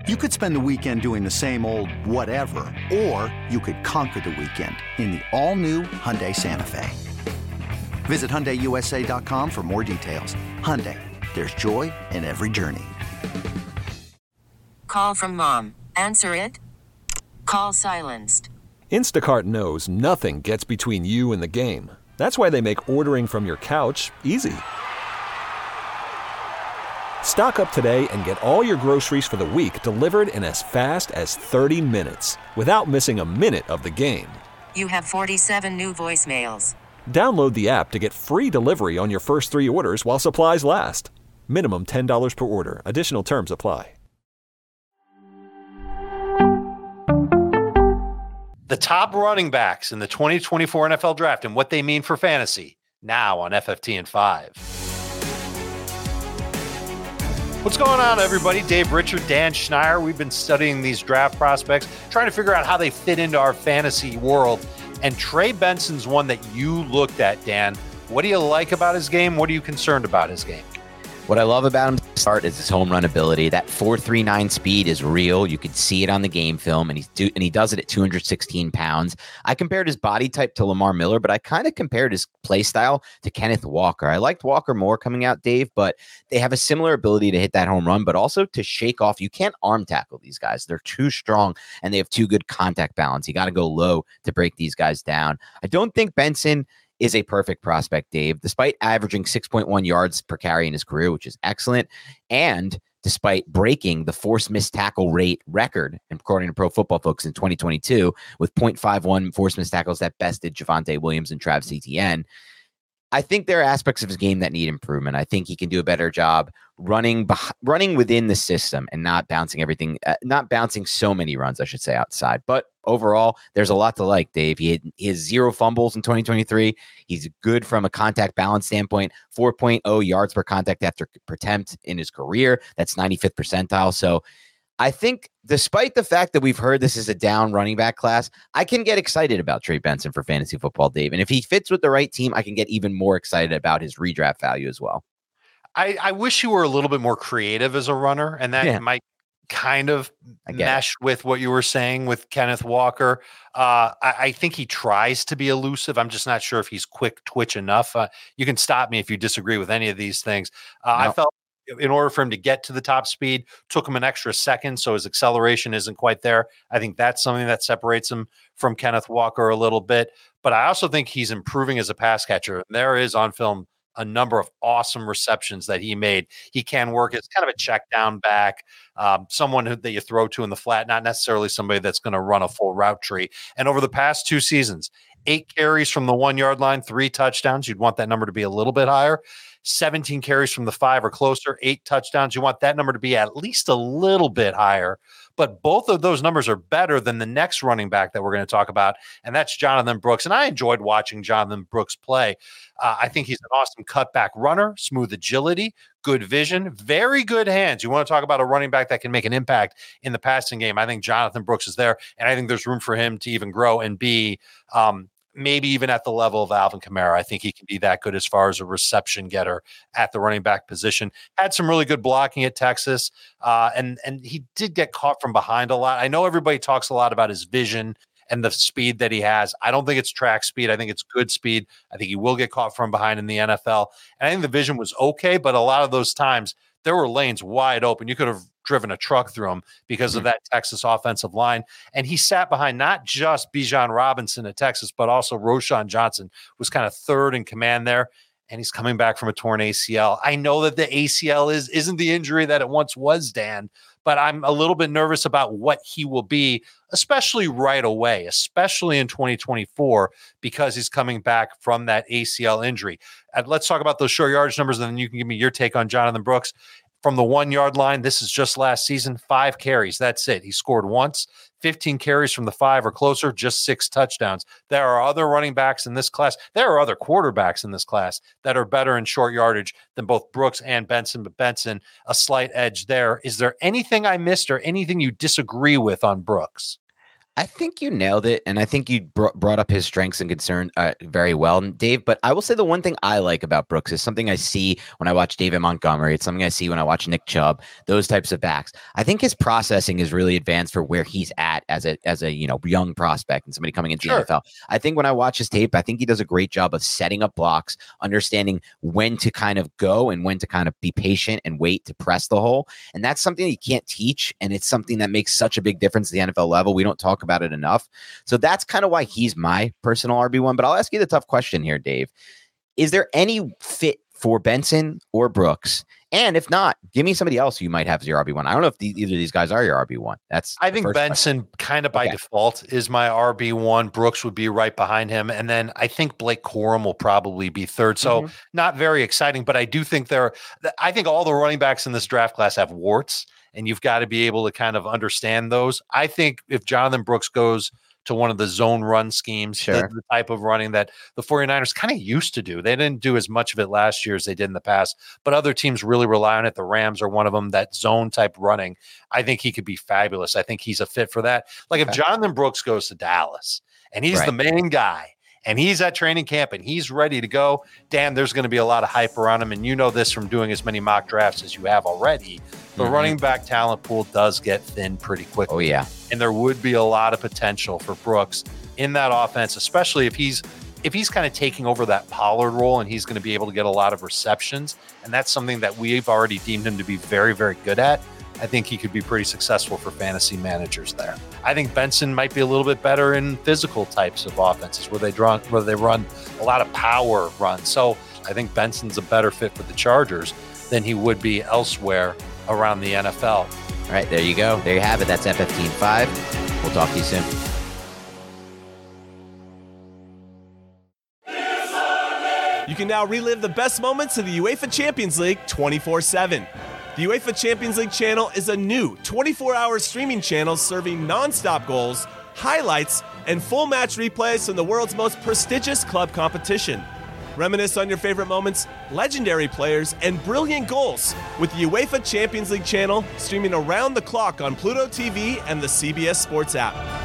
You could spend the weekend doing the same old whatever, or you could conquer the weekend in the all-new Hyundai Santa Fe. Visit HyundaiUSA.com for more details. Hyundai, there's joy in every journey. Call from mom. Answer it. Call silenced. Instacart knows nothing gets between you and the game. That's why they make ordering from your couch easy. Stock up today and get all your groceries for the week delivered in as fast as 30 minutes without missing a minute of the game. You have 47 new voicemails. Download the app to get free delivery on your first 3 orders while supplies last. Minimum $10 per order. Additional terms apply. The top running backs in the 2024 NFL Draft and what they mean for fantasy, now on FFT and 5. What's going on, everybody? Dave Richard, Dan Schneier. We've been studying these draft prospects, trying to figure out how they fit into our fantasy world. And Trey Benson's one that you looked at, Dan. What do you like about his game? What are you concerned about his game? What I love about him to start is his home run ability. That 4.39 speed is real. You could see it on the game film, and he does it at 216 pounds. I compared his body type to Lamar Miller, but I kind of compared his play style to Kenneth Walker. I liked Walker more coming out, Dave, but they have a similar ability to hit that home run, but also to shake off. You can't arm tackle these guys. They're too strong, and they have too good contact balance. You got to go low to break these guys down. I don't think Benson is a perfect prospect, Dave, despite averaging 6.1 yards per carry in his career, which is excellent, and despite breaking the forced missed tackle rate record, according to Pro Football Focus in 2022, with 0.51 forced missed tackles that bested Javonte Williams and Travis Etienne. I think there are aspects of his game that need improvement. I think he can do a better job running within the system and not bouncing so many runs, I should say, outside. But overall, there's a lot to like, Dave. He has 0 fumbles in 2023. He's good from a contact balance standpoint, 4.0 yards per contact per attempt in his career. That's 95th percentile. So I think despite the fact that we've heard this is a down running back class, I can get excited about Trey Benson for fantasy football, Dave. And if he fits with the right team, I can get even more excited about his redraft value as well. I wish you were a little bit more creative as a runner, and that might kind of mesh with what you were saying with Kenneth Walker. I think he tries to be elusive. I'm just not sure if he's quick twitch enough. You can stop me if you disagree with any of these things. No. I felt in order for him to get to the top speed, took him an extra second, so his acceleration isn't quite there. I think that's something that separates him from Kenneth Walker a little bit. But I also think he's improving as a pass catcher. There is on film a number of awesome receptions that he made. He can work as kind of a check down back, someone that you throw to in the flat, not necessarily somebody that's going to run a full route tree. And over the past 2 seasons, 8 carries from the 1 yard line, 3 touchdowns. You'd want that number to be a little bit higher. 17 carries from the 5 or closer, 8 touchdowns. You want that number to be at least a little bit higher. But both of those numbers are better than the next running back that we're going to talk about, and that's Jonathan Brooks. And I enjoyed watching Jonathan Brooks play. I think he's an awesome cutback runner, smooth agility, good vision, very good hands. You want to talk about a running back that can make an impact in the passing game. I think Jonathan Brooks is there, and I think there's room for him to even grow and be maybe even at the level of Alvin Kamara. I think he can be that good as far as a reception getter at the running back position. Had some really good blocking at Texas, and he did get caught from behind a lot. I know everybody talks a lot about his vision and the speed that he has. I don't think it's track speed. I think it's good speed. I think he will get caught from behind in the NFL. And I think the vision was okay, but a lot of those times there were lanes wide open. You could have driven a truck through him because of that Texas offensive line. And he sat behind not just Bijan Robinson at Texas, but also Roschon Johnson was kind of third in command there. And he's coming back from a torn ACL. I know that the ACL isn't the injury that it once was, Dan, but I'm a little bit nervous about what he will be, especially right away, especially in 2024, because he's coming back from that ACL injury. Let's talk about those short yardage numbers, and then you can give me your take on Jonathan Brooks. From the 1 yard line, this is just last season, 5 carries. That's it. He scored once, 15 carries from the 5 or closer, just 6 touchdowns. There are other running backs in this class. There are other quarterbacks in this class that are better in short yardage than both Brooks and Benson, but Benson, a slight edge there. Is there anything I missed or anything you disagree with on Brooks? I think you nailed it, and I think you brought up his strengths and concerns very well, Dave. But I will say the one thing I like about Brooks is something I see when I watch David Montgomery. It's something I see when I watch Nick Chubb, those types of backs. I think his processing is really advanced for where he's at as a young prospect and somebody coming into the NFL. I think when I watch his tape, I think he does a great job of setting up blocks, understanding when to kind of go and when to kind of be patient and wait to press the hole. And that's something that you can't teach, and it's something that makes such a big difference at the NFL level. We don't talk about it enough. So that's kind of why he's my personal RB1. But I'll ask you the tough question here, Dave. Is there any fit for Benson or Brooks? And if not, give me somebody else who you might have as your RB1. I don't know if either of these guys are your RB1. I think Benson kind of by default is my RB1. Brooks would be right behind him. And then I think Blake Corum will probably be third. So not very exciting, but I do think I think all the running backs in this draft class have warts, and you've got to be able to kind of understand those. I think if Jonathan Brooks goes to one of the zone run schemes, the type of running that the 49ers kind of used to do. They didn't do as much of it last year as they did in the past, but other teams really rely on it. The Rams are one of them, that zone type running. I think he could be fabulous. I think he's a fit for that. Like if Jonathan Brooks goes to Dallas and he's the main guy, and he's at training camp and he's ready to go, Dan, there's going to be a lot of hype around him. And you know this from doing as many mock drafts as you have already. The running back talent pool does get thin pretty quickly. Oh, yeah. And there would be a lot of potential for Brooks in that offense, especially if he's kind of taking over that Pollard role and he's going to be able to get a lot of receptions. And that's something that we've already deemed him to be very, very good at. I think he could be pretty successful for fantasy managers there. I think Benson might be a little bit better in physical types of offenses where they run a lot of power runs. So I think Benson's a better fit for the Chargers than he would be elsewhere around the NFL. All right, there you go. There you have it. That's F15.5. We'll talk to you soon. You can now relive the best moments of the UEFA Champions League 24/7. The UEFA Champions League channel is a new 24-hour streaming channel serving non-stop goals, highlights, and full match replays from the world's most prestigious club competition. Reminisce on your favorite moments, legendary players, and brilliant goals with the UEFA Champions League channel streaming around the clock on Pluto TV and the CBS Sports app.